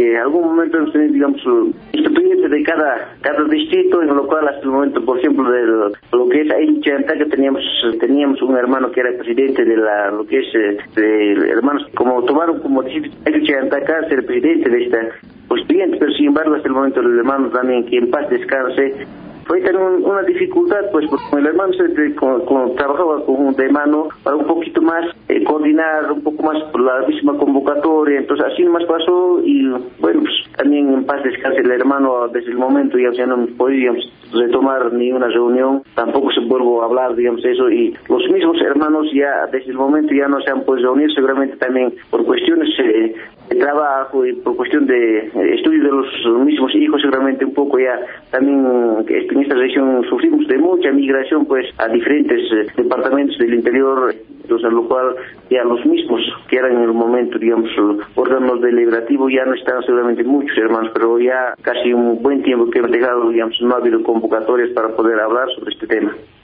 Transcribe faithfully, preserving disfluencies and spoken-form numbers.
en algún momento hemos tenido, digamos, expedientes de cada cada distrito, en lo cual hasta el momento, por ejemplo, de lo, lo que es ahí en Chantaka, teníamos teníamos un hermano que era presidente de la, lo que es, de, hermanos, como tomaron como distrito en Chantaka ser presidente de esta expediente, pero sin embargo hasta el momento el hermano también, que en paz descanse, fue tener un, una dificultad, pues porque el hermano se, con, con, trabajaba con de mano para un poquito más eh, coordinar un poco más por la misma convocatoria, entonces así nomás pasó y bueno, pues también en paz descanse el hermano. Desde el momento ya, ya no hemos podido retomar ni una reunión, tampoco se vuelvo a hablar, digamos, eso, y los mismos hermanos ya desde el momento ya no se han podido reunir, seguramente también por cuestiones eh, de trabajo y por cuestión de eh, estudio de los mismos hijos, seguramente un poco ya también eh, en esta región sufrimos de mucha migración pues a diferentes eh, departamentos del interior, entonces a lo cual ya los mismos que eran en el momento, digamos, órganos deliberativos ya no están seguramente muchos hermanos, pero ya casi un buen tiempo que hemos dejado, digamos, no ha habido convocatorias para poder hablar sobre este tema.